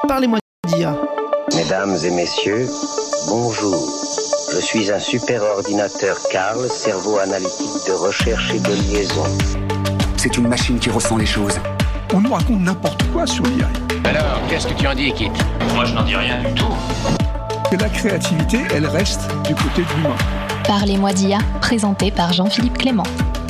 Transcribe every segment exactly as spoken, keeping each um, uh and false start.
Parlez-moi d'I A. Mesdames et messieurs, bonjour. Je suis un super ordinateur Carl, cerveau analytique de recherche et de liaison. C'est une machine qui ressent les choses. On nous raconte n'importe quoi sur l'I A. Alors, qu'est-ce que tu en dis, Kit ? Moi, je n'en dis rien du tout. Et la créativité, elle reste du côté de l'humain. Parlez-moi d'I A, présenté par Jean-Philippe Clément.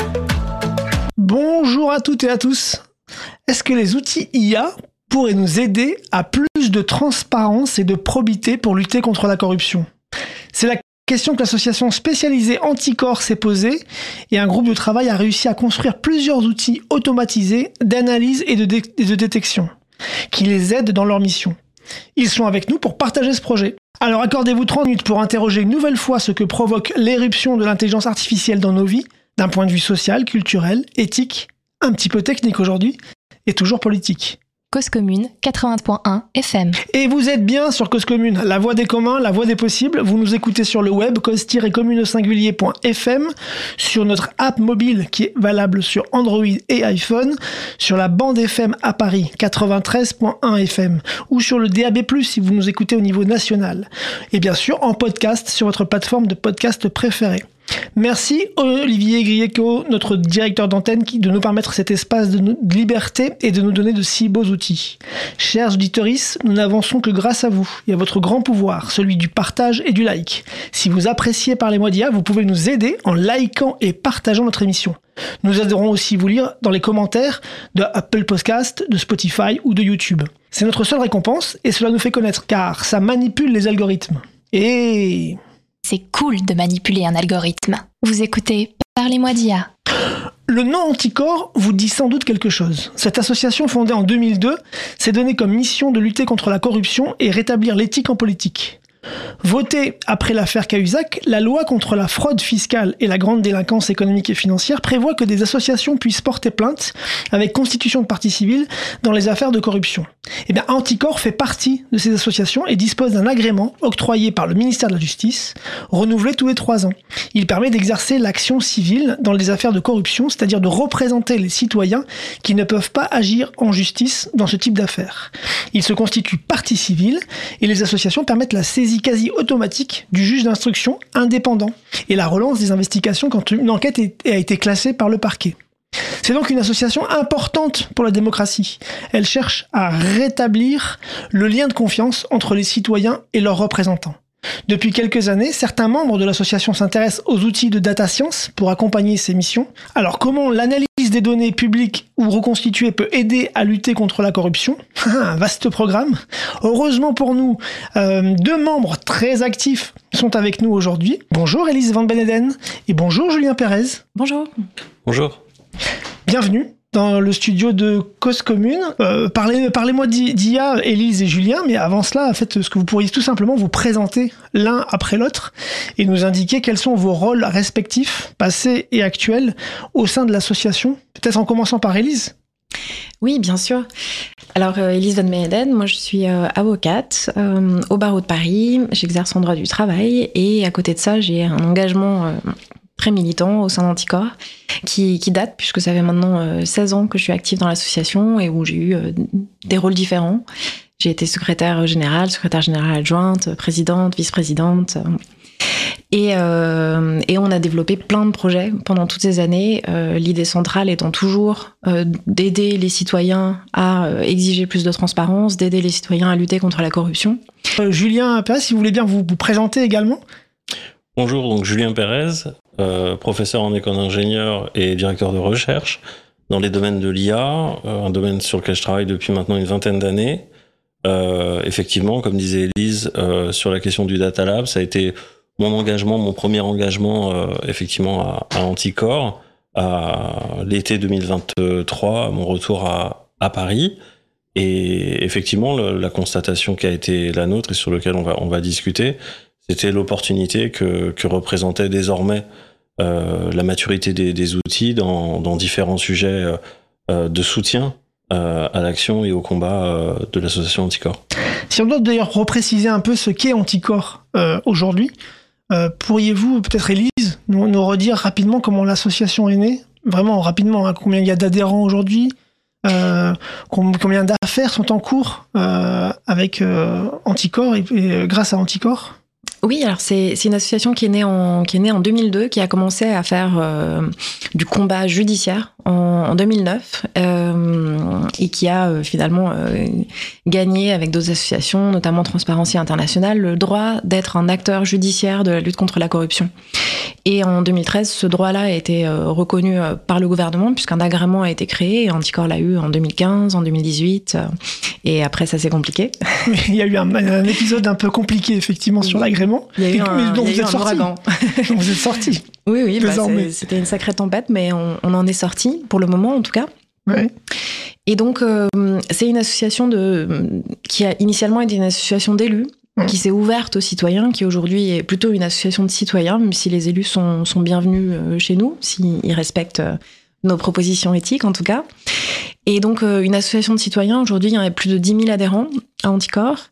Bonjour à toutes et à tous. Est-ce que les outils I A pourraient nous aider à plus de transparence et de probité pour lutter contre la corruption ? C'est la question que l'association spécialisée Anticorps s'est posée et un groupe de travail a réussi à construire plusieurs outils automatisés d'analyse et de, dé- et de détection qui les aident dans leur mission. Ils sont avec nous pour partager ce projet. Alors accordez-vous trente minutes pour interroger une nouvelle fois ce que provoque l'éruption de l'intelligence artificielle dans nos vies, d'un point de vue social, culturel, éthique, un petit peu technique aujourd'hui, et toujours politique. Cause Commune, quatre-vingts point un F M. Et vous êtes bien sur Cause Commune, la voix des communs, la voix des possibles. Vous nous écoutez sur le web, cause-commune au singulier point F M, sur notre app mobile qui est valable sur Android et iPhone, sur la bande F M à Paris, quatre-vingt-treize point un F M, ou sur le D A B plus, si vous nous écoutez au niveau national. Et bien sûr, en podcast sur votre plateforme de podcast préférée. Merci Olivier Grieco, notre directeur d'antenne, qui de nous permettre cet espace de, nous, de liberté et de nous donner de si beaux outils. Chers auditeurs, nous n'avançons que grâce à vous et à votre grand pouvoir, celui du partage et du like. Si vous appréciez Parlez-moi d'I A, vous pouvez nous aider en likant et partageant notre émission. Nous aiderons aussi vous lire dans les commentaires de Apple Podcast, de Spotify ou de YouTube. C'est notre seule récompense et cela nous fait connaître car ça manipule les algorithmes. Et... C'est cool de manipuler un algorithme. Vous écoutez Parlez-moi d'I A. Le nom Anticorps vous dit sans doute quelque chose. Cette association fondée en deux mille deux s'est donnée comme mission de lutter contre la corruption et rétablir l'éthique en politique. Votée après l'affaire Cahuzac, la loi contre la fraude fiscale et la grande délinquance économique et financière prévoit que des associations puissent porter plainte avec constitution de partie civile dans les affaires de corruption. Eh bien, Anticorps fait partie de ces associations et dispose d'un agrément octroyé par le ministère de la Justice, renouvelé tous les trois ans. Il permet d'exercer l'action civile dans les affaires de corruption, c'est-à-dire de représenter les citoyens qui ne peuvent pas agir en justice dans ce type d'affaires. Il se constitue partie civile et les associations permettent la saisie quasi automatique du juge d'instruction indépendant et la relance des investigations quand une enquête a été classée par le parquet. C'est donc une association importante pour la démocratie. Elle cherche à rétablir le lien de confiance entre les citoyens et leurs représentants. Depuis quelques années, certains membres de l'association s'intéressent aux outils de data science pour accompagner ces missions. Alors, comment l'analyse des données publiques ou reconstituées peut aider à lutter contre la corruption ? Un vaste programme. Heureusement pour nous, euh, deux membres très actifs sont avec nous aujourd'hui. Bonjour Élise Van Beneden et bonjour Julien Pérez. Bonjour. Bonjour. Bienvenue dans le studio de Cause Commune. Euh, parlez, parlez-moi d'I A, Élise et Julien, mais avant cela, faites ce que vous pourriez tout simplement vous présenter l'un après l'autre et nous indiquer quels sont vos rôles respectifs, passés et actuels, au sein de l'association. Peut-être en commençant par Élise. Oui, bien sûr. Alors, euh, Élise Van Beneden, moi je suis euh, avocate euh, au barreau de Paris, j'exerce en droit du travail et à côté de ça, j'ai un engagement euh, très militant au sein d'Anticorps qui, qui date puisque ça fait maintenant euh, seize ans que je suis active dans l'association et où j'ai eu euh, des rôles différents. J'ai été secrétaire générale, secrétaire générale adjointe, présidente, vice-présidente. Et, euh, et on a développé plein de projets pendant toutes ces années, euh, l'idée centrale étant toujours euh, d'aider les citoyens à euh, exiger plus de transparence, d'aider les citoyens à lutter contre la corruption. Euh, Julien Pérez, si vous voulez bien vous, vous présenter également. Bonjour, donc Julien Pérez, euh, professeur en école d'ingénieur et directeur de recherche dans les domaines de l'I A, euh, un domaine sur lequel je travaille depuis maintenant une vingtaine d'années. Euh, effectivement, comme disait Élise, euh, sur la question du Data Lab, ça a été mon engagement, mon premier engagement, euh, effectivement, à, à Anticorps, à l'été deux mille vingt-trois, à mon retour à, à Paris. Et effectivement, le, la constatation qui a été la nôtre et sur laquelle on va, on va discuter, c'était l'opportunité que, que représentait désormais euh, la maturité des, des outils dans, dans différents sujets euh, de soutien euh, à l'action et au combat euh, de l'association Anticorps. Si on doit d'ailleurs repréciser un peu ce qu'est Anticorps euh, aujourd'hui, euh, pourriez-vous, peut-être Élise, nous, nous redire rapidement comment l'association est née ? Vraiment rapidement, hein, combien il y a d'adhérents aujourd'hui ? Euh, combien d'affaires sont en cours euh, avec euh, Anticorps et, et grâce à Anticorps ? Oui, alors c'est, c'est une association qui est née en, qui est née en deux mille deux, qui a commencé à faire euh, du combat judiciaire en, en deux mille neuf euh, et qui a euh, finalement euh, gagné avec d'autres associations, notamment Transparency International, le droit d'être un acteur judiciaire de la lutte contre la corruption. Et en deux mille treize, ce droit-là a été euh, reconnu euh, par le gouvernement puisqu'un agrément a été créé et Anticorps l'a eu en deux mille quinze, en deux mille dix-huit euh, et après ça s'est compliqué. Il y a eu un, un épisode un peu compliqué effectivement sur l'agrément. Il y a eu un, mais donc il y a vous eu un ouragan. Vous êtes sorti. Oui, oui, bah c'était une sacrée tempête, mais on, on en est sorti, pour le moment en tout cas. Ouais. Et donc, euh, c'est une association de, qui a initialement été une association d'élus, mmh. qui s'est ouverte aux citoyens, qui aujourd'hui est plutôt une association de citoyens, même si les élus sont, sont bienvenus chez nous, s'ils respectent nos propositions éthiques en tout cas. Et donc, euh, une association de citoyens, aujourd'hui, il y a plus de dix mille adhérents à Anticorps.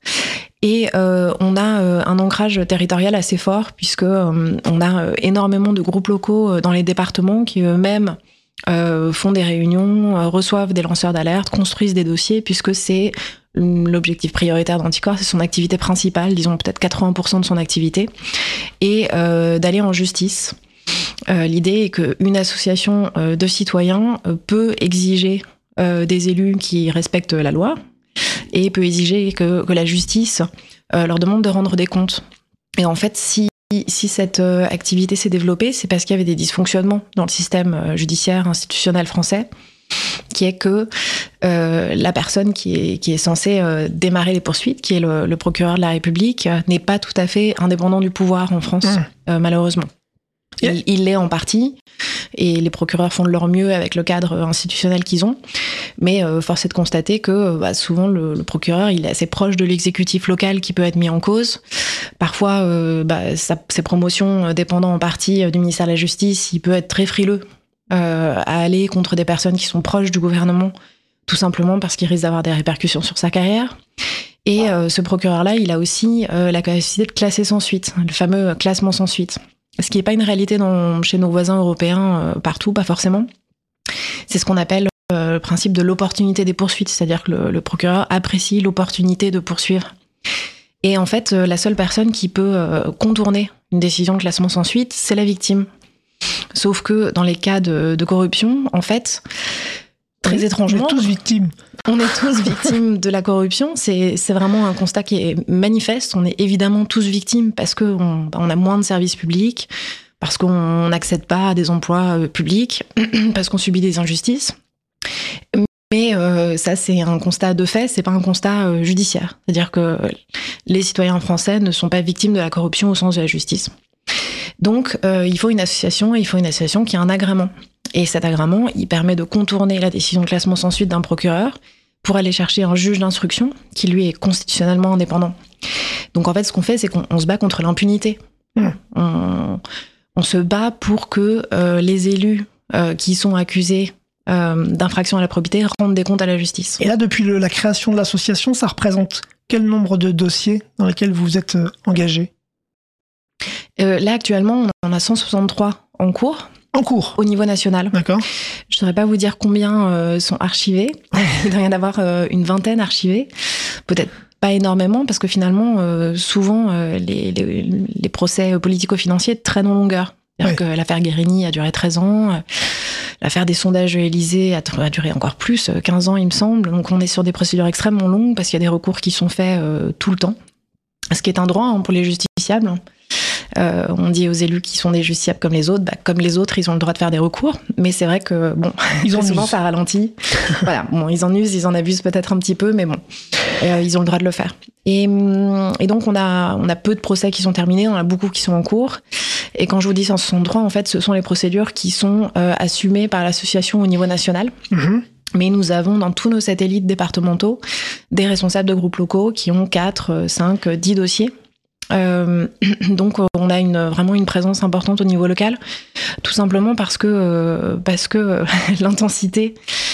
Et euh, on a euh, un ancrage territorial assez fort puisque euh, on a euh, énormément de groupes locaux euh, dans les départements qui eux-mêmes euh, font des réunions, euh, reçoivent des lanceurs d'alerte, construisent des dossiers puisque c'est l'objectif prioritaire d'Anticorps, c'est son activité principale, disons peut-être quatre-vingts pour cent de son activité, et euh, d'aller en justice. Euh, l'idée est qu'une association euh, de citoyens euh, peut exiger euh, des élus qui respectent la loi, et peut exiger que, que la justice euh, leur demande de rendre des comptes. Et en fait, si, si cette euh, activité s'est développée, c'est parce qu'il y avait des dysfonctionnements dans le système euh, judiciaire institutionnel français, qui est que euh, la personne qui est, qui est censée euh, démarrer les poursuites, qui est le, le procureur de la République, euh, n'est pas tout à fait indépendant du pouvoir en France, mmh. euh, malheureusement. Il, il l'est en partie, et les procureurs font de leur mieux avec le cadre institutionnel qu'ils ont, mais euh, force est de constater que bah, souvent le, le procureur il est assez proche de l'exécutif local qui peut être mis en cause. Parfois, euh, bah, sa, ses promotions dépendant en partie du ministère de la Justice, il peut être très frileux euh, à aller contre des personnes qui sont proches du gouvernement, tout simplement parce qu'il risque d'avoir des répercussions sur sa carrière. Et euh, ce procureur-là, il a aussi euh, la capacité de classer sans suite, le fameux classement sans suite. Ce qui n'est pas une réalité dans, chez nos voisins européens, euh, partout, pas forcément. C'est ce qu'on appelle euh, le principe de l'opportunité des poursuites, c'est-à-dire que le, le procureur apprécie l'opportunité de poursuivre. Et en fait, euh, la seule personne qui peut euh, contourner une décision de classement sans suite, c'est la victime. Sauf que dans les cas de, de corruption, en fait, très oui, étrangement... On est tous victimes. On est tous victimes de la corruption. C'est, c'est vraiment un constat qui est manifeste. On est évidemment tous victimes parce qu'on on a moins de services publics, parce qu'on n'accède pas à des emplois publics, parce qu'on subit des injustices. Mais euh, ça, c'est un constat de fait, c'est pas un constat euh, judiciaire. C'est-à-dire que les citoyens français ne sont pas victimes de la corruption au sens de la justice. Donc, euh, il faut une association, et il faut une association qui a un agrément. Et cet agrément, il permet de contourner la décision de classement sans suite d'un procureur pour aller chercher un juge d'instruction qui, lui, est constitutionnellement indépendant. Donc, en fait, ce qu'on fait, c'est qu'on on se bat contre l'impunité. Mmh. On, on se bat pour que euh, les élus euh, qui sont accusés euh, d'infraction à la probité rendent des comptes à la justice. Et là, depuis le, la création de l'association, ça représente quel nombre de dossiers dans lesquels vous êtes euh, engagés ? euh, Là, actuellement, on en a cent soixante-trois en cours. En cours. Au niveau national. D'accord. Je ne saurais pas vous dire combien euh, sont archivés. Il doit y en avoir euh, une vingtaine archivés. Peut-être pas énormément, parce que finalement, euh, souvent, euh, les, les, les procès politico-financiers traînent en longueur. C'est-à-dire ouais. que l'affaire Guérini a duré treize ans. Euh, l'affaire des sondages Élysée a, a duré encore plus, quinze ans, il me semble. Donc on est sur des procédures extrêmement longues, parce qu'il y a des recours qui sont faits euh, tout le temps. Ce qui est un droit hein, pour les justiciables. Euh, on dit aux élus qui sont des justiciables comme les autres, bah, comme les autres, ils ont le droit de faire des recours, mais c'est vrai que bon, ils en souvent usent. Ça ralentit. Voilà, bon, ils en usent, ils en abusent peut-être un petit peu, mais bon, euh, ils ont le droit de le faire. Et, et donc on a, on a peu de procès qui sont terminés, on a beaucoup qui sont en cours. Et quand je vous dis cent soixante-trois, en fait, ce sont les procédures qui sont euh, assumées par l'association au niveau national. Mmh. Mais nous avons dans tous nos satellites départementaux des responsables de groupes locaux qui ont quatre, cinq, dix dossiers. Euh, donc on a une, vraiment une présence importante au niveau local, tout simplement parce que, euh, parce que euh, l'intensité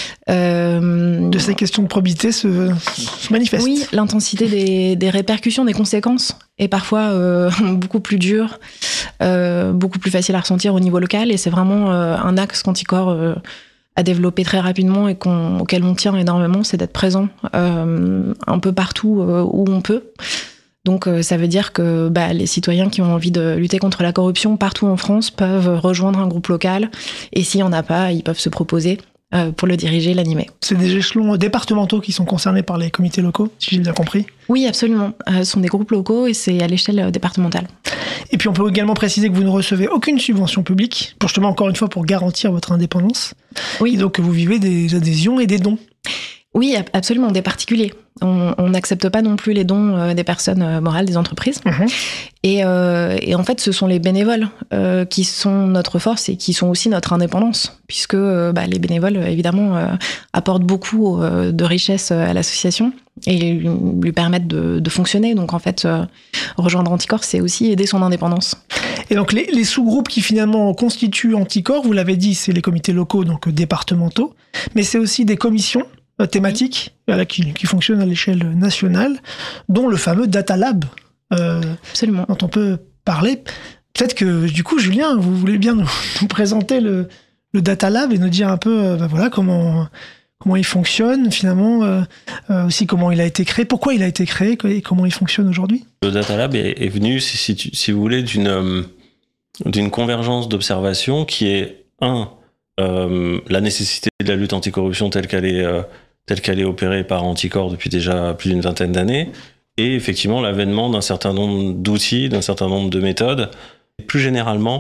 euh, de ces questions de probité se, se manifeste. Oui, l'intensité des, des répercussions, des conséquences est parfois euh, beaucoup plus dure, euh, beaucoup plus facile à ressentir au niveau local, et c'est vraiment euh, un axe qu'Anticorps euh, à développer très rapidement et qu'on, auquel on tient énormément, c'est d'être présent euh, un peu partout euh, où on peut. Donc euh, ça veut dire que bah, les citoyens qui ont envie de lutter contre la corruption partout en France peuvent rejoindre un groupe local, et s'il n'y en a pas, ils peuvent se proposer euh, pour le diriger, l'animer. C'est des échelons départementaux qui sont concernés par les comités locaux, si j'ai bien compris? Oui, absolument. Euh, ce sont des groupes locaux et c'est à l'échelle départementale. Et puis on peut également préciser que vous ne recevez aucune subvention publique, pour justement, encore une fois, pour garantir votre indépendance. Oui. Et donc vous vivez des adhésions et des dons. Oui, absolument, des particuliers. On n'accepte pas non plus les dons euh, des personnes euh, morales, des entreprises. Mmh. Et, euh, et en fait, ce sont les bénévoles euh, qui sont notre force et qui sont aussi notre indépendance, puisque euh, bah, les bénévoles, évidemment, euh, apportent beaucoup euh, de richesse à l'association et lui, lui permettent de, de fonctionner. Donc, en fait, euh, rejoindre Anticorps, c'est aussi aider son indépendance. Et donc, les, les sous-groupes qui finalement constituent Anticorps, vous l'avez dit, c'est les comités locaux, donc départementaux, mais c'est aussi des commissions thématiques voilà, qui, qui fonctionnent à l'échelle nationale, dont le fameux Data Lab, euh, Absolument. dont on peut parler. Peut-être que, du coup, Julien, vous voulez bien nous, nous présenter le, le Data Lab et nous dire un peu euh, ben voilà, comment, comment il fonctionne, finalement, euh, euh, aussi comment il a été créé, pourquoi il a été créé et comment il fonctionne aujourd'hui. Le Data Lab est, est venu, si, si, tu, si vous voulez, d'une, euh, d'une convergence d'observation qui est, un, euh, la nécessité de la lutte anticorruption telle qu'elle est... Euh, telle qu'elle est opérée par Anticorps depuis déjà plus d'une vingtaine d'années, et effectivement l'avènement d'un certain nombre d'outils, d'un certain nombre de méthodes, et plus généralement,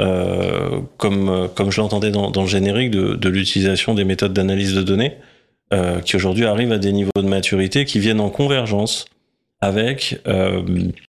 euh, comme, comme je l'entendais dans, dans le générique, de, de l'utilisation des méthodes d'analyse de données, euh, qui aujourd'hui arrivent à des niveaux de maturité qui viennent en convergence avec euh,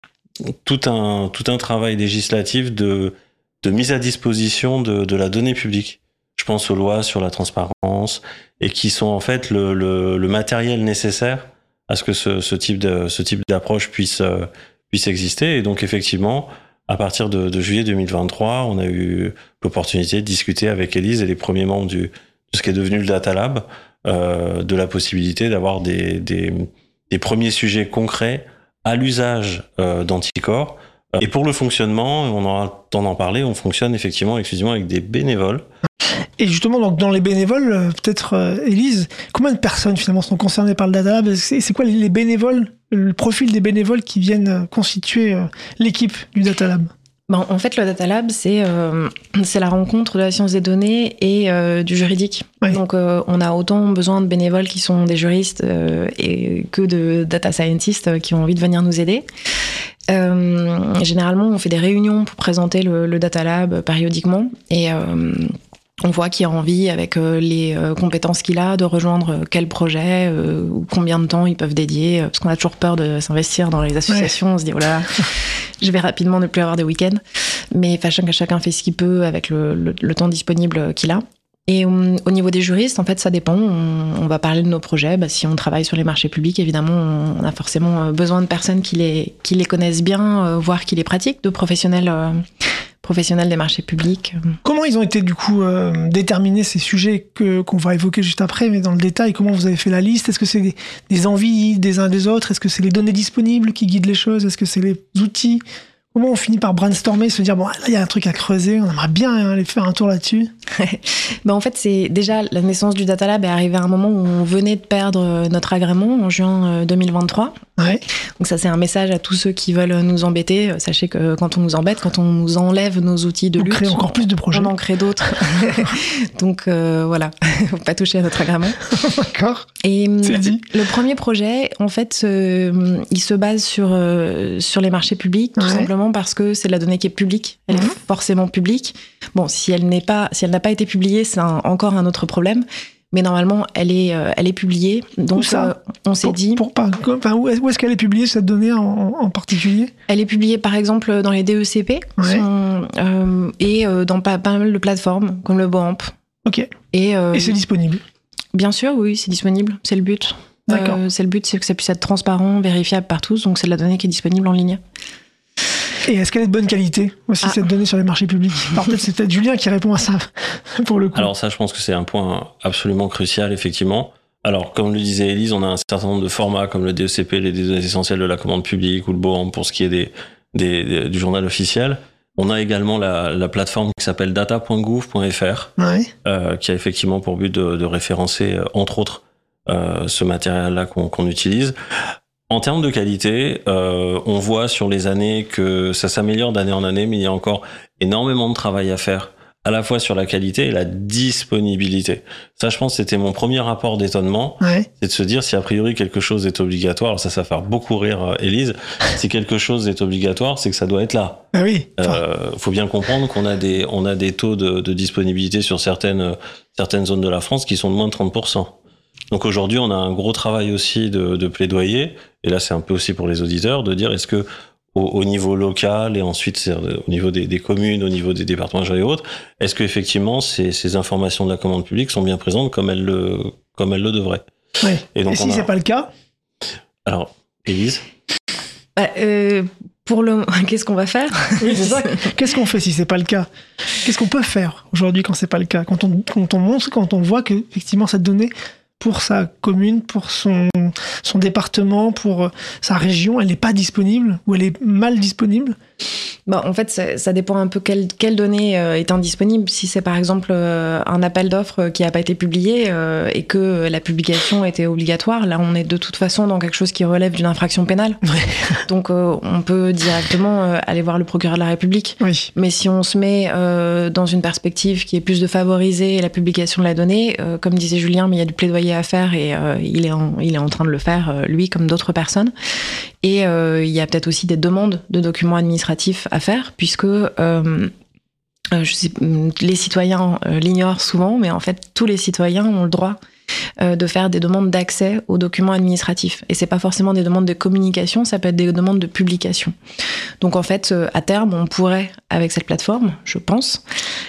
tout, un, tout un travail législatif de, de mise à disposition de, de la donnée publique. Je pense aux lois sur la transparence, et qui sont en fait le, le, le matériel nécessaire à ce que ce, ce type de, ce type d'approche puisse, euh, puisse exister. Et donc effectivement, à partir de, de juillet deux mille vingt-trois, on a eu l'opportunité de discuter avec Élise et les premiers membres du, de ce qui est devenu le Data Lab, euh, de la possibilité d'avoir des, des, des premiers sujets concrets à l'usage euh, d'Anticorps. Et pour le fonctionnement, on aura le temps d'en parler, on fonctionne effectivement exclusivement avec des bénévoles. Et justement, donc, dans les bénévoles, euh, peut-être, euh, Élise, combien de personnes finalement sont concernées par le Data Lab? C'est, c'est quoi les, les bénévoles, le profil des bénévoles qui viennent euh, constituer euh, l'équipe du Data Lab? Ben, en fait, le Data Lab, c'est, euh, c'est la rencontre de la science des données et euh, du juridique. Oui. Donc, euh, on a autant besoin de bénévoles qui sont des juristes euh, et que de data scientists qui ont envie de venir nous aider. Euh, généralement, on fait des réunions pour présenter le, le Data Lab périodiquement et euh, on voit qui a envie, avec euh, les euh, compétences qu'il a, de rejoindre euh, quel projet, euh, ou combien de temps ils peuvent dédier, euh, parce qu'on a toujours peur de s'investir dans les associations. Ouais. On se dit, oh là, je vais rapidement ne plus avoir de week-end. Mais enfin, chacun fait ce qu'il peut avec le, le, le temps disponible qu'il a. Et um, au niveau des juristes, en fait, ça dépend. On, on va parler de nos projets. Bah, si on travaille sur les marchés publics, évidemment, on, on a forcément besoin de personnes qui les, qui les connaissent bien, euh, voire qui les pratiquent, de professionnels... Euh, professionnels des marchés publics. Comment ils ont été du coup euh, déterminés, ces sujets que, qu'on va évoquer juste après, mais dans le détail, comment vous avez fait la liste? Est-ce que c'est des, des envies des uns des autres? Est-ce que c'est les données disponibles qui guident les choses? Est-ce que c'est les outils? Comment on finit par brainstormer, se dire, bon, là, il y a un truc à creuser, on aimerait bien hein, aller faire un tour là-dessus? Ben, en fait, c'est déjà la naissance du Data Lab est arrivée à un moment où on venait de perdre notre agrément en juin deux mille vingt-trois. Ouais. Donc ça, c'est un message à tous ceux qui veulent nous embêter. Sachez que quand on nous embête, quand on nous enlève nos outils de on lutte, crée encore plus de projets. On en crée d'autres. Donc euh, voilà, faut pas toucher à notre agrément. D'accord. Et c'est dit. Le premier projet, en fait, euh, il se base sur euh, sur les marchés publics, tout ouais. simplement parce que c'est de la donnée qui est publique. Elle mmh. est forcément publique. Bon, si elle n'est pas, si elle n'a pas été publiée, c'est un, encore un autre problème. Mais normalement, elle est, euh, elle est publiée. Donc, euh, on s'est pour, dit... Pour pas, enfin, où est-ce qu'elle est publiée, cette donnée en, en particulier? Elle est publiée, par exemple, dans les D E C P ouais. sont, euh, et euh, dans pas, pas mal de plateformes, comme le BOAMP. Ok. Et, euh, et c'est disponible? Bien sûr, oui, c'est disponible. C'est le but. D'accord. Euh, c'est le but, c'est que ça puisse être transparent, vérifiable par tous. Donc, c'est de la donnée qui est disponible en ligne. Et est-ce qu'elle est de bonne qualité aussi, ah. cette donnée sur les marchés publics? Alors peut-être c'est peut-être Julien qui répond à ça, pour le coup. Alors ça, je pense que c'est un point absolument crucial, effectivement. Alors, comme le disait Élise, on a un certain nombre de formats comme le D E C P, les données essentielles de la commande publique, ou le BOAMP pour ce qui est des, des, des, du journal officiel. On a également la, la plateforme qui s'appelle data point gouv point f r, Ouais. euh, qui a effectivement pour but de, de référencer, euh, entre autres, euh, ce matériel-là qu'on, qu'on utilise. En termes de qualité, euh, on voit sur les années que ça s'améliore d'année en année, mais il y a encore énormément de travail à faire, à la fois sur la qualité et la disponibilité. Ça, je pense, c'était mon premier rapport d'étonnement, Ouais. c'est de se dire si a priori quelque chose est obligatoire. Alors ça, ça va faire beaucoup rire Élise. Si quelque chose est obligatoire, c'est que ça doit être là. Ah oui. Enfin, Euh, faut bien comprendre qu'on a des, on a des taux de, de disponibilité sur certaines, certaines zones de la France qui sont de moins de trente pour cent. Donc aujourd'hui, on a un gros travail aussi de, de plaidoyer, et là c'est un peu aussi pour les auditeurs, de dire est-ce que au, au niveau local et ensuite c'est au niveau des, des communes, au niveau des départements et autres, est-ce que effectivement ces, ces informations de la commande publique sont bien présentes comme elles le, comme elles le devraient. ouais. Et Et, donc si on a- c'est pas le cas, Alors, Élise, Bah, euh, pour le, qu'est-ce qu'on va faire? oui, c'est ça. Qu'est-ce qu'on fait si c'est pas le cas? Qu'est-ce qu'on peut faire aujourd'hui quand c'est pas le cas? Quand on, quand on montre, quand on voit que effectivement cette donnée pour sa commune, pour son, son département, pour euh, sa région, elle n'est pas disponible ou elle est mal disponible. Bah, en fait, ça, ça dépend un peu quelle, quelle donnée euh, est indisponible. Si c'est par exemple euh, un appel d'offres qui n'a pas été publié euh, et que la publication était obligatoire, là on est de toute façon dans quelque chose qui relève d'une infraction pénale. Donc euh, on peut directement euh, aller voir le procureur de la République. Oui. Mais si on se met euh, dans une perspective qui est plus de favoriser la publication de la donnée, euh, comme disait Julien, mais il y a du plaidoyer à faire et euh, il, est en, il est en train de le faire, euh, lui comme d'autres personnes. Et euh, il y a peut-être aussi des demandes de documents administratifs à faire, puisque euh, euh, je sais, les citoyens euh, l'ignorent souvent, mais en fait tous les citoyens ont le droit euh, de faire des demandes d'accès aux documents administratifs. Et c'est pas forcément des demandes de communication, ça peut être des demandes de publication. Donc en fait, euh, à terme, on pourrait, avec cette plateforme, je pense,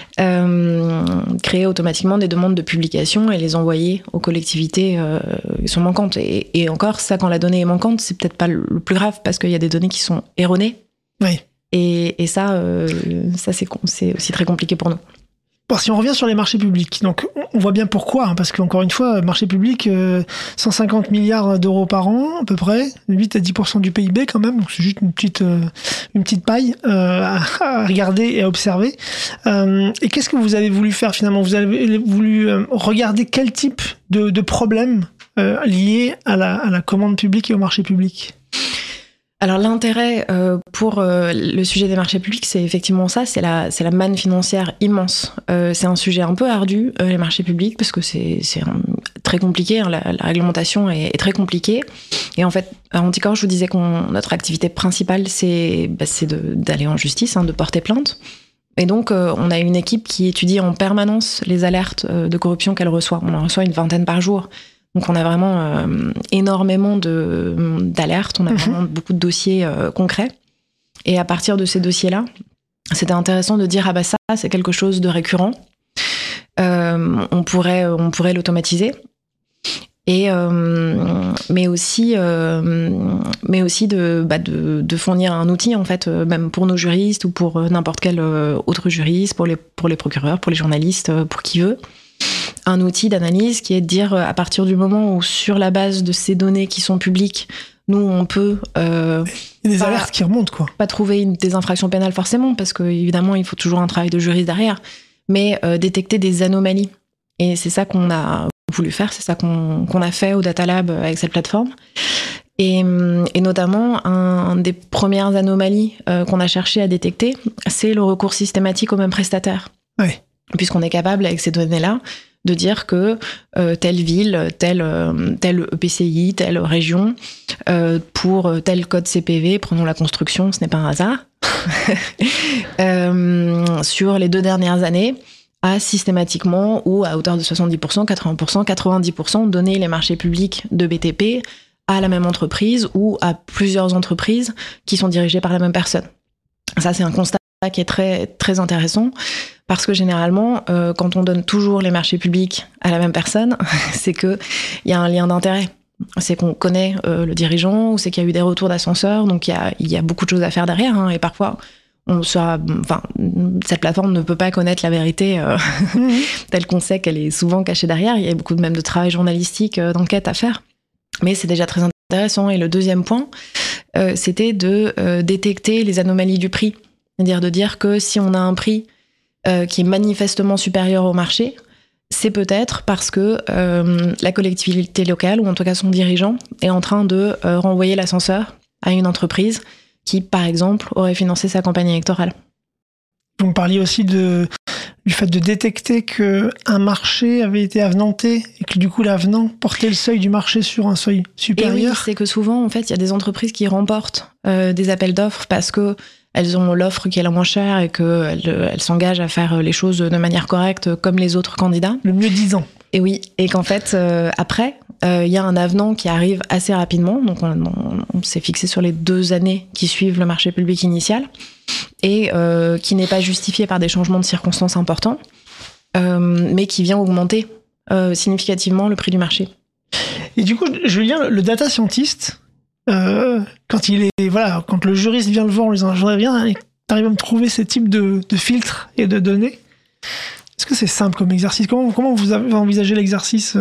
euh, créer automatiquement des demandes de publication et les envoyer aux collectivités euh, qui sont manquantes. Et, et encore, ça, quand la donnée est manquante, c'est peut-être pas le plus grave, parce qu'il y a des données qui sont erronées. Oui. Et, et ça, euh, ça c'est, c'est aussi très compliqué pour nous. Bon, si on revient sur les marchés publics, donc on voit bien pourquoi, hein, parce qu'encore une fois, marché public, euh, cent cinquante milliards d'euros par an, à peu près, huit à dix pour cent du P I B quand même, donc c'est juste une petite, euh, une petite paille euh, à, à regarder et à observer. Euh, et qu'est-ce que vous avez voulu faire finalement? Vous avez voulu euh, regarder quel type de, de problèmes euh, liés à la, à la commande publique et au marché public? Alors l'intérêt euh, pour euh, le sujet des marchés publics, c'est effectivement ça, c'est la, c'est la manne financière immense. Euh, c'est un sujet un peu ardu, euh, les marchés publics, parce que c'est, c'est un, très compliqué, hein, la, la réglementation est, est très compliquée. Et en fait, à Anticor, je vous disais que notre activité principale, c'est, bah, c'est de, d'aller en justice, hein, de porter plainte. Et donc, euh, on a une équipe qui étudie en permanence les alertes euh, de corruption qu'elle reçoit. On en reçoit une vingtaine par jour. Donc on a vraiment euh, énormément de, d'alertes, on a vraiment beaucoup de dossiers euh, concrets. Et à partir de ces dossiers-là, c'était intéressant de dire « Ah bah ça, c'est quelque chose de récurrent. Euh, on pourrait, on pourrait l'automatiser. » Et euh, mais aussi, euh, mais aussi de, bah de, de fournir un outil, en fait, euh, même pour nos juristes ou pour n'importe quel autre juriste, pour les, pour les procureurs, pour les journalistes, pour qui veut. Un outil d'analyse qui est de dire, à partir du moment où, sur la base de ces données qui sont publiques, nous, on peut... Euh, Il y a des pas, alertes qui remontent, quoi. Pas trouver une, des infractions pénales, forcément, parce qu'évidemment, il faut toujours un travail de juriste derrière, mais euh, détecter des anomalies. Et c'est ça qu'on a voulu faire, c'est ça qu'on, qu'on a fait au Data Lab avec cette plateforme. Et, et notamment, un, un des premières anomalies euh, qu'on a cherché à détecter, c'est le recours systématique au même prestataire. Ouais. Puisqu'on est capable, avec ces données-là, de dire que euh, telle ville, tel, euh, tel E P C I, telle région, euh, pour tel code C P V, prenons la construction, ce n'est pas un hasard, euh, sur les deux dernières années, a systématiquement, ou à hauteur de soixante-dix pour cent, quatre-vingts pour cent, quatre-vingt-dix pour cent, donné les marchés publics de B T P à la même entreprise ou à plusieurs entreprises qui sont dirigées par la même personne. Ça, c'est un constat qui est très, très intéressant, parce que généralement, euh, quand on donne toujours les marchés publics à la même personne, c'est qu'il y a un lien d'intérêt. C'est qu'on connaît euh, le dirigeant, ou c'est qu'il y a eu des retours d'ascenseur, donc il y a, il y a beaucoup de choses à faire derrière, hein, et parfois, on sera, enfin, cette plateforme ne peut pas connaître la vérité euh, mmh. telle qu'on sait qu'elle est souvent cachée derrière. Il y a beaucoup de, même de travail journalistique, euh, d'enquête à faire, mais c'est déjà très intéressant. Et le deuxième point, euh, c'était de euh, détecter les anomalies du prix. C'est-à-dire de dire que si on a un prix euh, qui est manifestement supérieur au marché, c'est peut-être parce que euh, la collectivité locale, ou en tout cas son dirigeant, est en train de euh, renvoyer l'ascenseur à une entreprise qui, par exemple, aurait financé sa campagne électorale. Vous me parliez aussi de, du fait de détecter qu'un marché avait été avenanté et que du coup l'avenant portait le seuil du marché sur un seuil supérieur. Et oui, c'est que souvent, en fait, il y a des entreprises qui remportent euh, des appels d'offres parce que elles ont l'offre qui est la moins chère et qu'elles elles s'engagent à faire les choses de manière correcte comme les autres candidats. Le mieux disant. Et oui, et qu'en fait, euh, après, il euh, y a un avenant qui arrive assez rapidement. Donc, on, on, on s'est fixé sur les deux années qui suivent le marché public initial et euh, qui n'est pas justifié par des changements de circonstances importants, euh, mais qui vient augmenter euh, significativement le prix du marché. Et du coup, Julien, le data scientist... Euh, quand il est voilà, quand le juriste vient le voir en lui disant je voudrais bien, t'arrives à me trouver ce type de, de filtres et de données. Est-ce que c'est simple comme exercice ? Comment comment vous avez envisagé l'exercice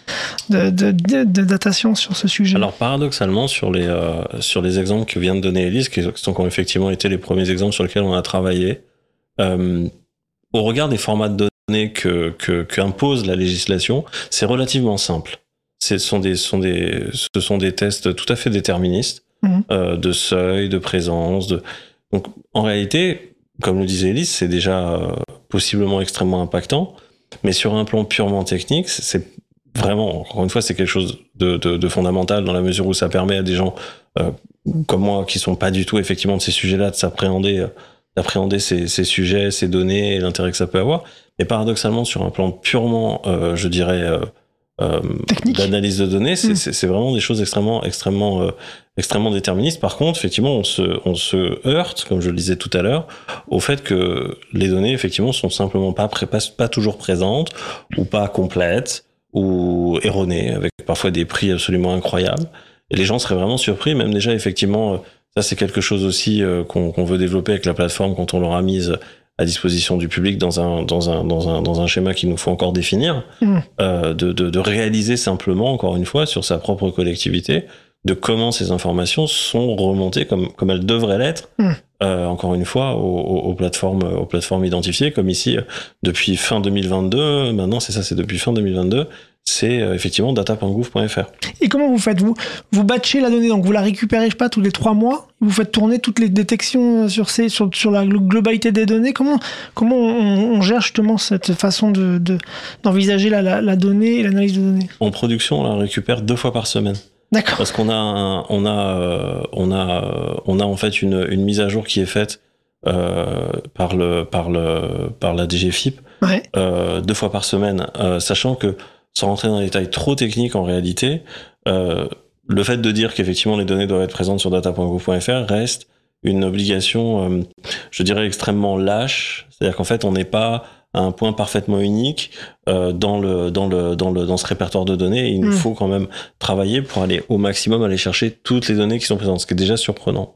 de, de, de, de datation sur ce sujet ? Alors paradoxalement, sur les euh, sur les exemples que vient de donner Élise, qui ont effectivement été les premiers exemples sur lesquels on a travaillé, euh, au regard des formats de données que que qu'impose la législation, c'est relativement simple. Ce sont, des, sont des, ce sont des tests tout à fait déterministes, mmh. euh, de seuil, de présence. De... Donc, en réalité, comme le disait Élise, c'est déjà euh, possiblement extrêmement impactant, mais sur un plan purement technique, c'est vraiment, encore une fois, c'est quelque chose de, de, de fondamental dans la mesure où ça permet à des gens euh, comme moi qui sont pas du tout effectivement de ces sujets-là de s'appréhender, euh, d'appréhender ces, ces sujets, ces données et l'intérêt que ça peut avoir. Mais paradoxalement, sur un plan purement, euh, je dirais... Euh, Euh, d'analyse de données, c'est, mmh. c'est, c'est vraiment des choses extrêmement, extrêmement, euh, extrêmement déterministes. Par contre, effectivement, on se, on se heurte, comme je le disais tout à l'heure, au fait que les données, effectivement, sont simplement pas, pré- pas, pas toujours présentes, ou pas complètes, ou erronées, avec parfois des prix absolument incroyables. Et les gens seraient vraiment surpris, même déjà, effectivement, ça c'est quelque chose aussi euh, qu'on, qu'on veut développer avec la plateforme quand on l'aura mise à disposition du public dans un dans un dans un dans un schéma qu'il nous faut encore définir, mmh. euh, de, de de réaliser simplement encore une fois sur sa propre collectivité de comment ces informations sont remontées comme comme elles devraient l'être, mmh. euh, encore une fois aux, aux, aux plateformes aux plateformes identifiées, comme ici depuis fin deux mille vingt-deux. Maintenant c'est ça, c'est depuis fin deux mille vingt-deux. C'est euh, effectivement data point gouv point f r. Et comment vous faites ? Vous, vous batchez la donnée, donc vous la récupérez, je sais pas, tous les trois mois, vous faites tourner toutes les détections sur, ces, sur, sur la globalité des données. Comment, comment on, on gère justement cette façon de, de, d'envisager la, la, la donnée et l'analyse de données ? En production, on la récupère deux fois par semaine. D'accord. Parce qu'on a, un, on a, euh, on a, on a en fait une, une mise à jour qui est faite euh, par le, par le, par la D G F I P, ouais. euh, deux fois par semaine, euh, sachant que sans rentrer dans les détails trop techniques en réalité, euh, le fait de dire qu'effectivement les données doivent être présentes sur data point gouv point f r reste une obligation, euh, je dirais, extrêmement lâche. C'est-à-dire qu'en fait, on n'est pas à un point parfaitement unique euh, dans le dans le dans le dans ce répertoire de données. Et il mmh. nous faut quand même travailler pour aller au maximum aller chercher toutes les données qui sont présentes, ce qui est déjà surprenant.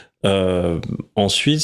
Euh, ensuite,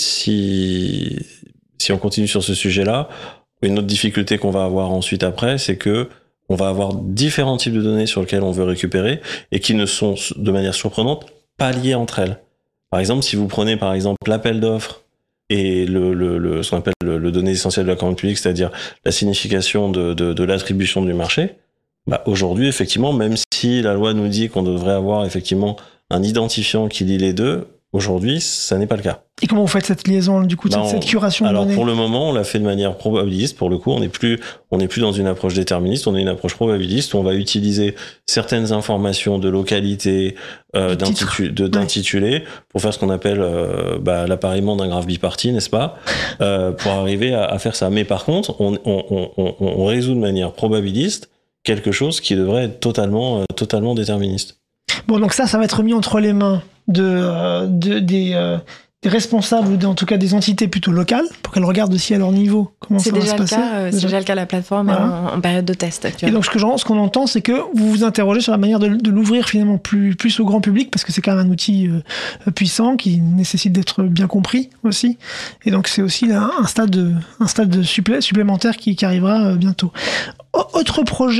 si si on continue sur ce sujet-là, une autre difficulté qu'on va avoir ensuite après, c'est que on va avoir différents types de données sur lesquelles on veut récupérer et qui ne sont, de manière surprenante, pas liées entre elles. Par exemple, si vous prenez par exemple l'appel d'offres et le, le, le, ce qu'on appelle le, le données essentiel de la commande publique, c'est-à-dire la signification de, de, de l'attribution du marché, bah aujourd'hui, effectivement, même si la loi nous dit qu'on devrait avoir effectivement un identifiant qui lie les deux, aujourd'hui, ça n'est pas le cas. Et comment vous faites cette liaison, du coup, bah cette, on, cette curation de alors données ? Pour le moment, on l'a fait de manière probabiliste. Pour le coup, on n'est plus, on n'est plus dans une approche déterministe, on est une approche probabiliste où on va utiliser certaines informations de localité, euh, d'intitu- de, d'intitulé, ouais. pour faire ce qu'on appelle euh, bah, l'appariement d'un graphe biparti, n'est-ce pas, euh, pour arriver à, à faire ça. Mais par contre, on, on, on, on, on résout de manière probabiliste quelque chose qui devrait être totalement, euh, totalement déterministe. Bon, donc ça, ça va être mis entre les mains de, euh, de des, euh, des responsables, ou en tout cas des entités plutôt locales, pour qu'elles regardent aussi à leur niveau comment c'est ça va se passer. Cas, euh, c'est déjà le cas, la plateforme voilà. en, en période de test actuellement. Et donc ce, que ce qu'on entend, c'est que vous vous interrogez sur la manière de, de l'ouvrir finalement plus, plus au grand public, parce que c'est quand même un outil euh, puissant qui nécessite d'être bien compris aussi. Et donc c'est aussi là, un stade, de, un stade de supplé, supplémentaire qui, qui arrivera euh, bientôt. O- autre projet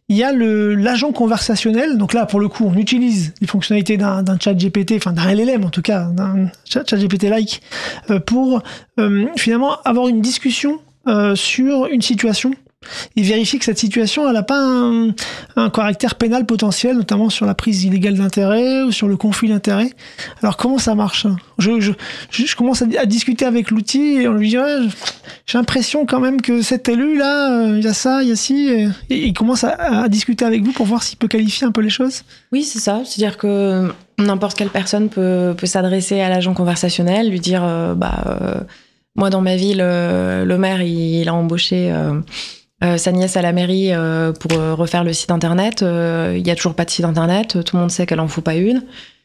il y a le, l'agent conversationnel. Donc là, pour le coup, on utilise les fonctionnalités d'un, d'un chat G P T, enfin d'un L L M en tout cas, d'un chat, chat G P T-like, euh, pour euh, finalement avoir une discussion euh, sur une situation et vérifier que cette situation, elle n'a pas un, un caractère pénal potentiel, notamment sur la prise illégale d'intérêt ou sur le conflit d'intérêt. Alors comment ça marche ? je, je, je commence à, à discuter avec l'outil et on lui dit ouais, j'ai l'impression quand même que cet élu là, il euh, y a ça, il y a ci, et, et il commence à, à discuter avec vous pour voir s'il peut qualifier un peu les choses. Oui, c'est ça. C'est-à-dire que n'importe quelle personne peut, peut s'adresser à l'agent conversationnel, lui dire euh, bah euh, moi dans ma ville, euh, le maire il, il a embauché euh, Euh, sa nièce à la mairie euh, pour euh, refaire le site internet. Il euh, y a toujours pas de site internet. Tout le monde sait qu'elle en faut pas une.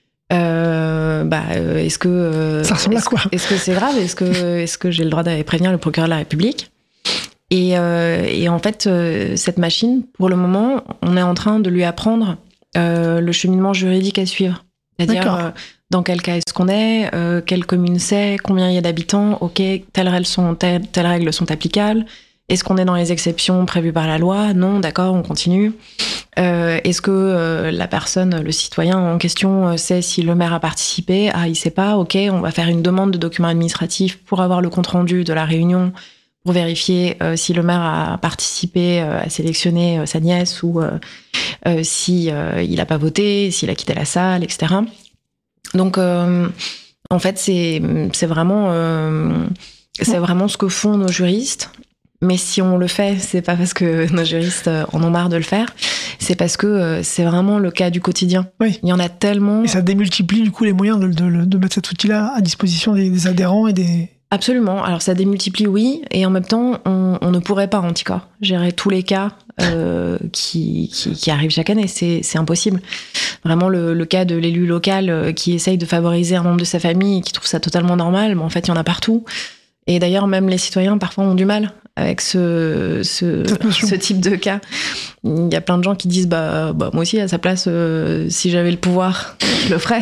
Euh, bah, euh, est-ce que euh, ça ressemble à quoi ? Est-ce que c'est grave ? Est-ce que est-ce que j'ai le droit d'aller prévenir le procureur de la République ? Et, euh, et en fait, euh, cette machine, pour le moment, on est en train de lui apprendre euh, le cheminement juridique à suivre. C'est-à-dire euh, dans quel cas est-ce qu'on est, euh, quelle commune c'est, combien il y a d'habitants, ok, telles règles sont telles, telles règles sont applicables. Est-ce qu'on est dans les exceptions prévues par la loi ? Non, d'accord, on continue. Euh, est-ce que euh, la personne, le citoyen en question, sait si le maire a participé ? Ah, il sait pas, ok, on va faire une demande de documents administratifs pour avoir le compte-rendu de la réunion, pour vérifier euh, si le maire a participé euh, à sélectionner euh, sa nièce ou euh, euh, si euh, il a pas voté, s'il a quitté la salle, et cetera. Donc, euh, en fait, c'est, c'est vraiment, euh, c'est vraiment ce que font nos juristes. Mais si on le fait, c'est pas parce que nos juristes en ont marre de le faire, c'est parce que c'est vraiment le cas du quotidien. Oui. Il y en a tellement. Et ça démultiplie du coup les moyens de, de, de mettre cet outil-là à disposition des, des adhérents et des... Absolument. Alors ça démultiplie, oui, et en même temps, on, on ne pourrait pas, Anticor, gérer tous les cas euh, qui, qui, qui arrivent chaque année. C'est, c'est impossible. Vraiment, le, le cas de l'élu local qui essaye de favoriser un membre de sa famille et qui trouve ça totalement normal, mais en fait, il y en a partout. Et d'ailleurs, même les citoyens, parfois, ont du mal avec ce, ce, ce type de cas. Il y a plein de gens qui disent bah, bah moi aussi, à sa place, euh, si j'avais le pouvoir, je le ferais.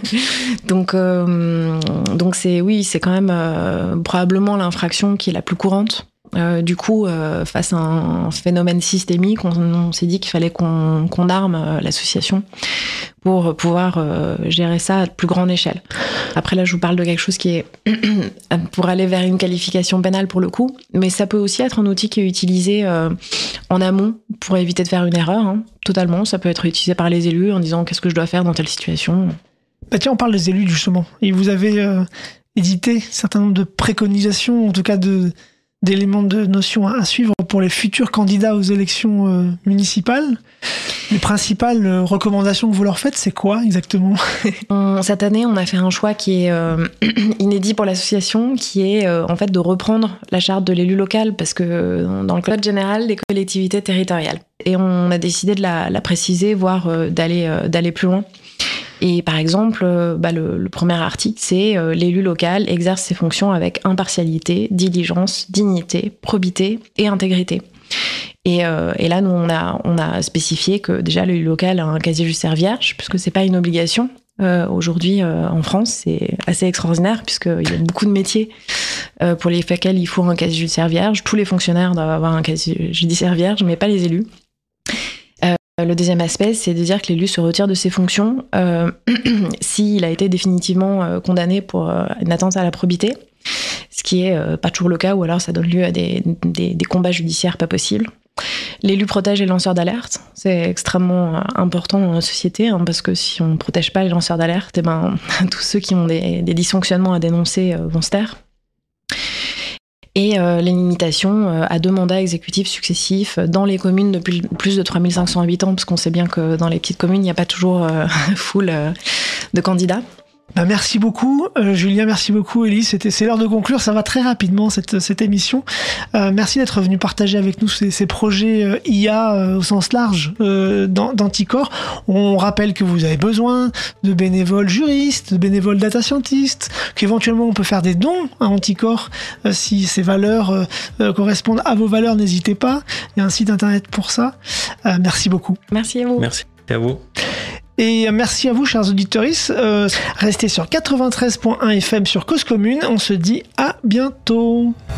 donc, euh, donc c'est, oui, c'est quand même euh, probablement l'infraction qui est la plus courante. Euh, du coup, euh, face à un phénomène systémique, on, on s'est dit qu'il fallait qu'on, qu'on arme euh, l'association pour pouvoir euh, gérer ça à plus grande échelle. Après, là, je vous parle de quelque chose qui est pour aller vers une qualification pénale pour le coup, mais ça peut aussi être un outil qui est utilisé euh, en amont pour éviter de faire une erreur, hein, totalement. Ça peut être utilisé par les élus en disant qu'est-ce que je dois faire dans telle situation. Bah tiens, on parle des élus justement. Et vous avez euh, édité un certain nombre de préconisations, en tout cas de... d'éléments de notions à suivre pour les futurs candidats aux élections euh, municipales. Les principales euh, recommandations que vous leur faites, c'est quoi exactement ? on, Cette année, on a fait un choix qui est euh, inédit pour l'association, qui est euh, en fait de reprendre la charte de l'élu local, parce que euh, dans le code général des collectivités territoriales. Et on a décidé de la, la préciser, voire euh, d'aller, euh, d'aller plus loin. Et par exemple, euh, bah, le, le premier article, c'est euh, l'élu local exerce ses fonctions avec impartialité, diligence, dignité, probité et intégrité. Et, euh, et là, nous, on a, on a spécifié que déjà l'élu local a un casier judiciaire vierge, puisque c'est pas une obligation. Euh, aujourd'hui, euh, en France, c'est assez extraordinaire, puisqu'il y a beaucoup de métiers euh, pour lesquels il faut un casier judiciaire vierge. Tous les fonctionnaires doivent avoir un casier judiciaire vierge, mais pas les élus. Le deuxième aspect, c'est de dire que l'élu se retire de ses fonctions euh, s'il a été définitivement euh, condamné pour euh, une atteinte à la probité, ce qui est euh, pas toujours le cas, ou alors ça donne lieu à des, des, des combats judiciaires pas possibles. L'élu protège les lanceurs d'alerte, c'est extrêmement important dans notre société, hein, parce que si on ne protège pas les lanceurs d'alerte, eh ben, tous ceux qui ont des, des dysfonctionnements à dénoncer euh, vont se taire. Et euh, les limitations euh, à deux mandats exécutifs successifs dans les communes de plus, plus de trois mille cinq cents habitants, parce qu'on sait bien que dans les petites communes, il n'y a pas toujours euh, full euh, de candidats. Bah merci beaucoup, euh, Julien, merci beaucoup, Élise. C'était, c'est l'heure de conclure, ça va très rapidement cette, cette émission. Euh, merci d'être venu partager avec nous ces, ces projets euh, I A euh, au sens large euh, d'Anticor. On rappelle que vous avez besoin de bénévoles juristes, de bénévoles data scientists, qu'éventuellement on peut faire des dons à Anticor euh, si ces valeurs euh, euh, correspondent à vos valeurs, n'hésitez pas. Il y a un site internet pour ça. Euh, merci beaucoup. Merci à vous. Merci à vous. Et merci à vous, chers auditeurs. Euh, restez sur quatre-vingt-treize point un F M sur Cause Commune. On se dit à bientôt.